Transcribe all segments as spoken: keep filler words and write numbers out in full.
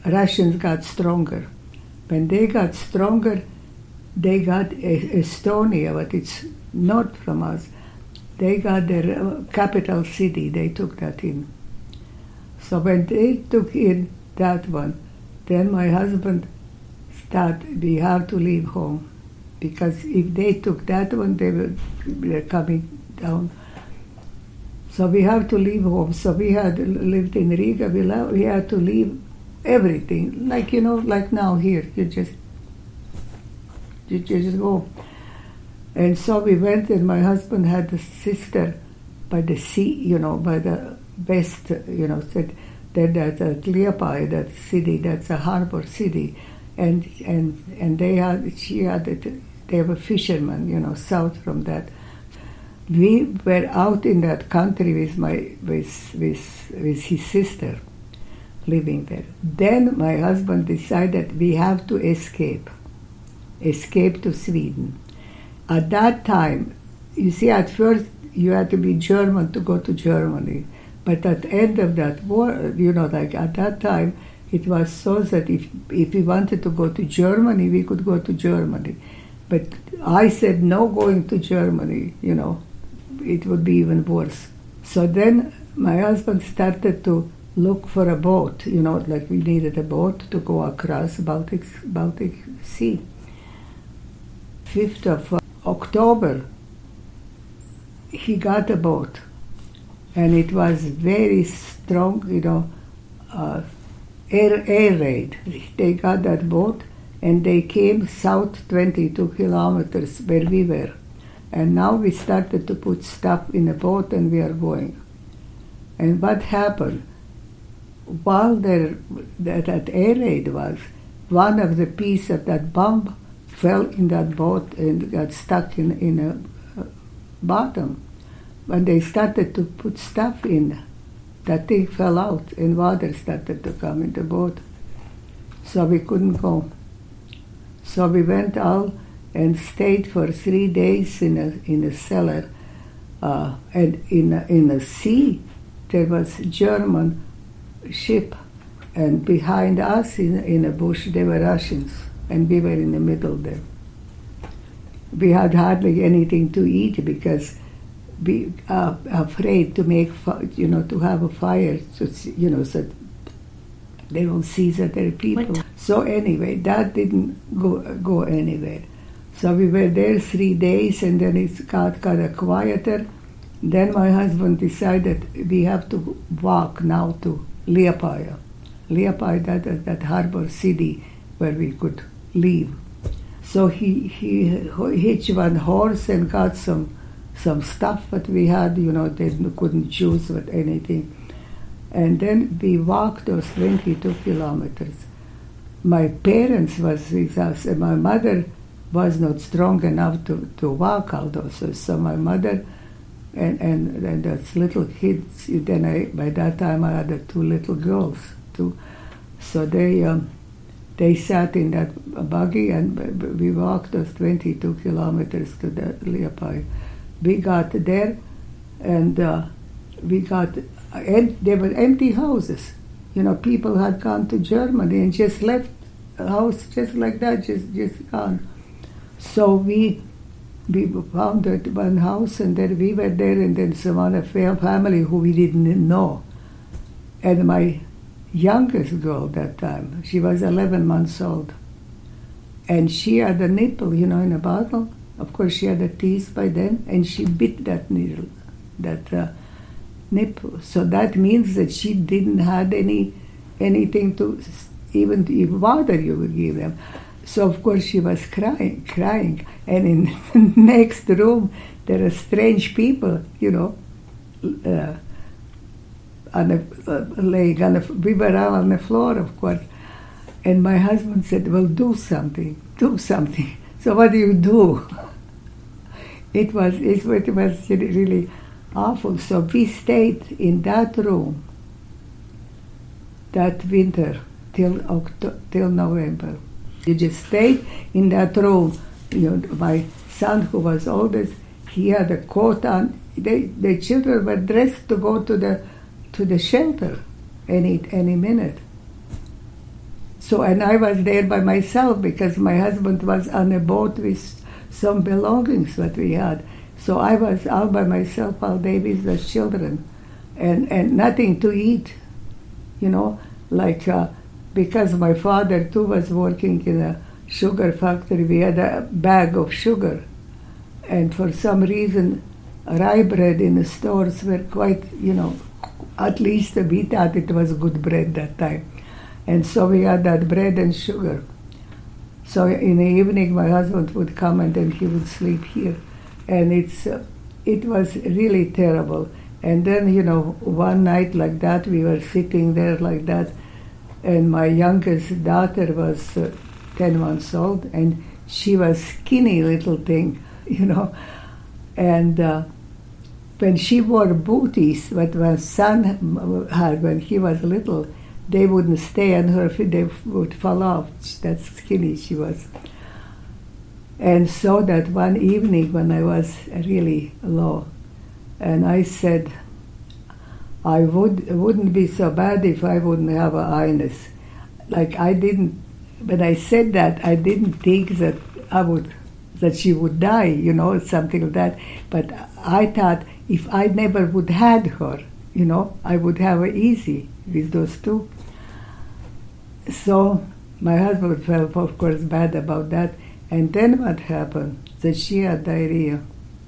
Russians got stronger. When they got stronger, they got Estonia, but it's not from us. They got their capital city, they took that in. So when they took in that one, then my husband started, we have to leave home. Because if they took that one, they were, were coming down. So we have to leave home. So we had lived in Riga, we, lo- we had to leave everything. Like, you know, like now here, you just, you just go. And so we went, and my husband had a sister by the sea, you know, by the west, you know, said that that's at Liepaja, that city, that's a harbor city. And and and they had, she had, it, they were fishermen, you know, south from that. We were out in that country with my, with, with, with his sister, living there. Then my husband decided we have to escape, escape to Sweden. At that time, you see, at first you had to be German to go to Germany. But at the end of that war, you know, like at that time, it was so that if, if we wanted to go to Germany, we could go to Germany. But I said no going to Germany, you know, it would be even worse. So then my husband started to look for a boat, you know, like we needed a boat to go across Baltic, Baltic Sea. fifth of October, he got a boat, and it was very strong, you know, uh, air, air raid. They got that boat, and they came south twenty-two kilometers where we were. And now we started to put stuff in a boat, and we are going. And what happened? While there, that, that air raid was, one of the pieces of that bomb fell in that boat and got stuck in, in a uh, bottom. When they started to put stuff in, that thing fell out and water started to come in the boat. So we couldn't go. So we went out and stayed for three days in a in a cellar. Uh, and in a, in the sea, there was a German ship, and behind us in, in a bush there were Russians. And we were in the middle there. We had hardly anything to eat because we are afraid to make, you know, to have a fire, so, you know, so they will see that there are people. What? So anyway, that didn't go go anywhere. So we were there three days, and then it got kind of quieter. Then my husband decided we have to walk now to Liepaja. Liepaja, that that harbor city where we could leave. So he he hitched one horse and got some some stuff that we had, you know, they couldn't choose with anything. And then we walked those twenty-two kilometers. My parents was with us, and my mother was not strong enough to, to walk all those. So, so my mother and, and, and those little kids, then I, by that time I had the two little girls too. So they um, They sat in that buggy, and we walked those twenty-two kilometers to the Liepaja. We got there, and uh, we got, and there were empty houses. You know, people had gone to Germany and just left a house just like that, just just gone. So we we found that one house, and then we were there, and then some other family who we didn't know, and my youngest girl that time, she was eleven months old, and she had a nipple, you know, in a bottle. Of course, she had a teeth by then, and she bit that needle, that uh, nipple. So that means that she didn't have any anything to even even water you would give them. So of course she was crying, crying, and in the next room there are strange people, you know. Uh, On the uh, leg, on the, we were all on the floor, of course. And my husband said, "Well, do something, do something." So what do you do? It was it, it was really awful. So we stayed in that room that winter till October, till November. You just stayed in that room. You know, my son, who was oldest, he had a coat on. They, the children were dressed to go to the to the shelter any any minute. So, and I was there by myself because my husband was on a boat with some belongings that we had. So I was all by myself all day with the children, and, and nothing to eat, you know, like uh, because my father too was working in a sugar factory, we had a bag of sugar, and for some reason rye bread in the stores were quite, you know, at least we thought it was good bread that time. And so we had that bread and sugar. So in the evening my husband would come and then he would sleep here. And it's uh, it was really terrible. And then, you know, one night like that, we were sitting there like that, and my youngest daughter was uh, ten months old, and she was skinny little thing, you know. And uh, when she wore booties, what my son had when he was little, they wouldn't stay on her feet, they would fall off. That's skinny she was. And so that one evening when I was really low, and I said, I would, it wouldn't be so bad if I wouldn't have a highness. Like I didn't, when I said that, I didn't think that I would, that she would die, you know, something like that. But I thought if I never would had her, you know, I would have it easy with those two. So my husband felt, of course, bad about that. And then what happened? That she had diarrhea.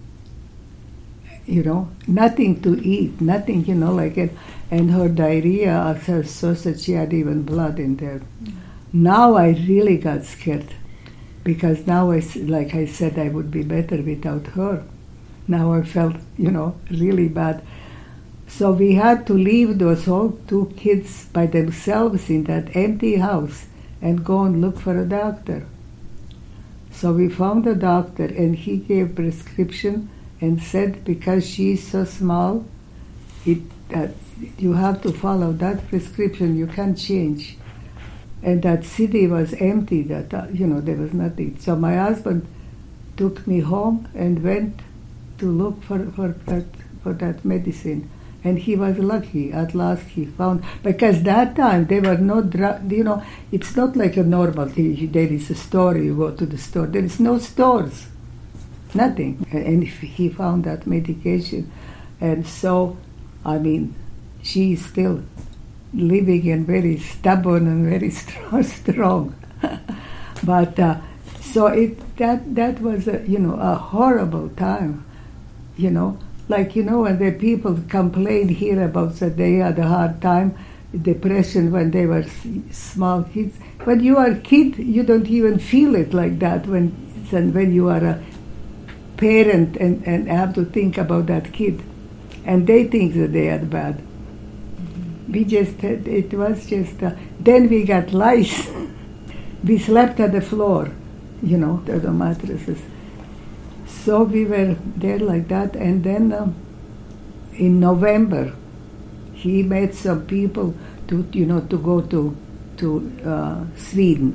You know, nothing to eat, nothing, you know, like it. And her diarrhea also so that she had even blood in there. Mm. Now I really got scared, because now, I, like I said, I would be better without her. Now I felt, you know, really bad. So we had to leave those whole two kids by themselves in that empty house and go and look for a doctor. So we found a doctor, and he gave prescription and said, because she's so small, it uh, you have to follow that prescription. You can't change. And that city was empty. That uh, you know there was nothing. So my husband took me home and went to look for, for that for that medicine. And he was lucky. At last he found, because that time there were no drug. You know, it's not like a normal thing. There is a store. You go to the store. There is no stores. Nothing. And he found that medication. And so, I mean, she is still living and very stubborn and very strong. But uh, so it that that was a, you know a horrible time, you know. Like, you know, when the people complain here about that they had a hard time, depression when they were small kids. When you are a kid, you don't even feel it like that. When when you are a parent and, and have to think about that kid, and they think that they are bad. Mm-hmm. We just had, it was just uh, then we got lice. We slept on the floor, you know, the mattresses. So we were there like that, and then uh, in November he met some people to you know to go to to uh, Sweden.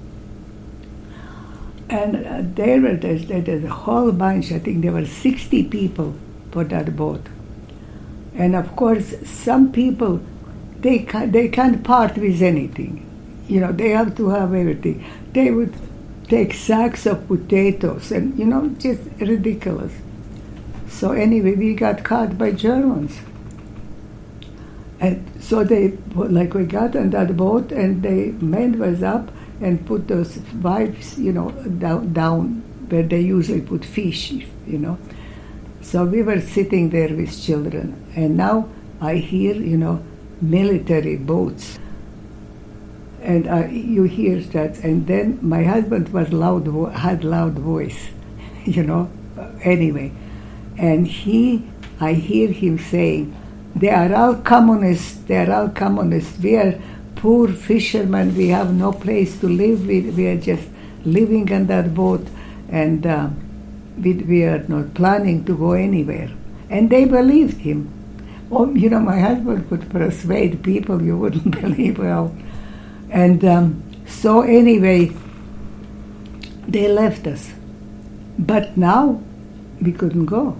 Mm-hmm. And uh, there were there's, there's a whole bunch. I think there were sixty people for that boat. And of course, some people they can't, they can't part with anything. You know, they have to have everything. They would take sacks of potatoes, and you know, just ridiculous. So anyway, we got caught by Germans. And so they, like we got on that boat, and the men was up and put those pipes, you know, down, down where they usually put fish, you know. So we were sitting there with children, and now I hear, you know, military boats. And uh, you hear that, and then my husband was loud, vo- had loud voice, you know, anyway. And he, I hear him saying, they are all communists, they are all communists. We are poor fishermen, we have no place to live, we, we are just living on that boat, and uh, we, we are not planning to go anywhere. And they believed him. Oh, you know, my husband could persuade people you wouldn't believe how. And um, so anyway, they left us. But now we couldn't go.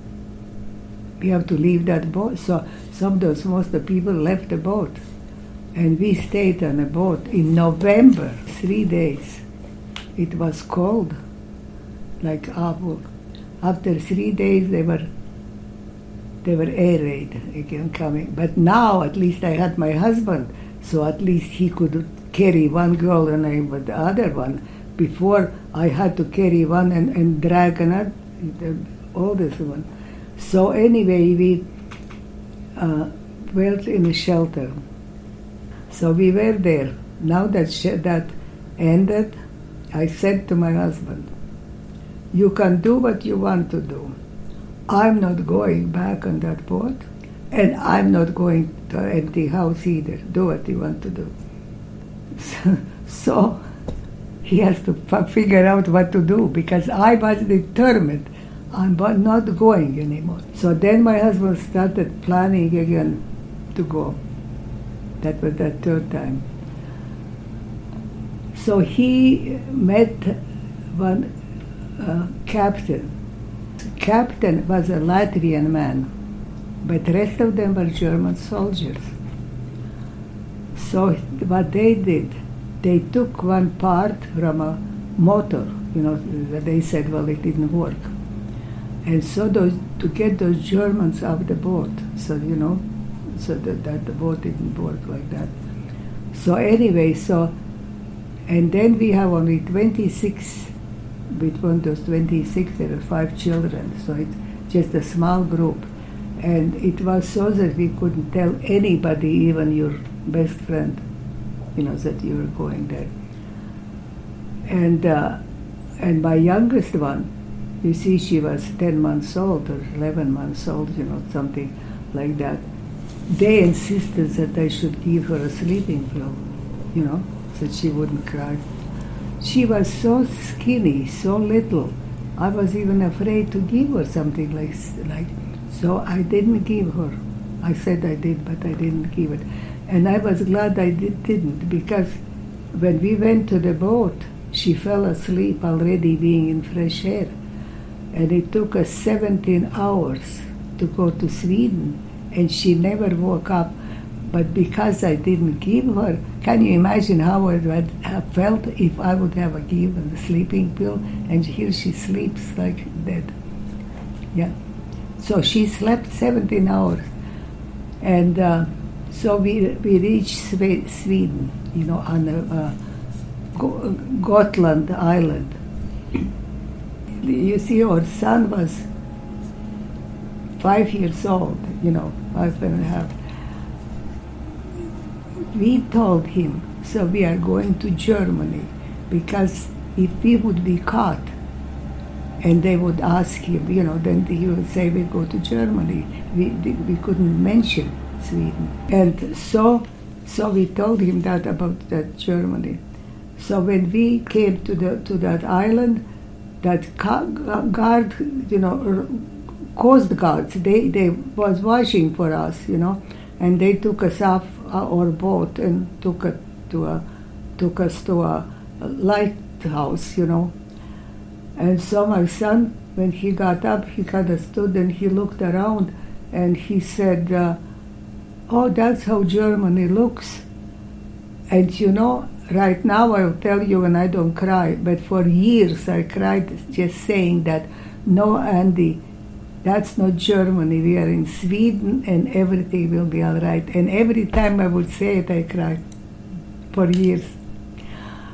We have to leave that boat. So some of those, most of the people left the boat. And we stayed on a boat in November, three days. It was cold, like awful. After three days, they were they were air raid again coming. But now, at least I had my husband, so at least he could carry one girl and I with the other one. Before, I had to carry one and, and drag another, the oldest one. So anyway, we uh, went in a shelter. So we were there. Now that sh- that ended, I said to my husband, "You can do what you want to do. I'm not going back on that boat, and I'm not going to an empty house either. Do what you want to do." So, so he has to f- figure out what to do, because I was determined I'm not going anymore. So then my husband started planning again to go. That was the third time. So he met one uh, captain. Captain was a Latvian man, but the rest of them were German soldiers. So what they did, they took one part from a motor, you know, they said, well, it didn't work. And so those, to get those Germans off the boat, so, you know, so that, that the boat didn't work like that. So anyway, so, and then we have only twenty-six, between those twenty-six, there are five children, so it's just a small group. And it was so that we couldn't tell anybody, even your best friend, you know, that you were going there. And uh, and my youngest one, you see, she was ten months old or eleven months old, you know, something like that. They insisted that I should give her a sleeping pill, you know, so that she wouldn't cry. She was so skinny, so little. I was even afraid to give her something like like. So I didn't give her. I said I did, but I didn't give it. And I was glad I did, didn't, because when we went to the boat, she fell asleep already being in fresh air. And it took us seventeen hours to go to Sweden, and she never woke up. But because I didn't give her, can you imagine how I would have felt if I would have given a sleeping pill, and here she sleeps like dead. Yeah. So she slept seventeen hours. And uh, so we we reached Sweden, you know, on a, uh, Gotland Island. You see, our son was five years old, you know, five and a half. We told him, so we are going to Germany, because if we would be caught and they would ask him, you know, then he would say, we go to Germany. We, we couldn't mention Sweden. And so, so we told him that about that Germany. So when we came to the to that island, that guard, you know, coast guards, they, they was watching for us, you know, and they took us off our boat and took it to a, took us to a lighthouse, you know. And so my son, when he got up, he kind of stood and he looked around and he said, uh, "Oh, that's how Germany looks." And you know, right now I'll tell you, and I don't cry, but for years I cried just saying that, no, Andy, that's not Germany. We are in Sweden and everything will be all right. And every time I would say it, I cried for years.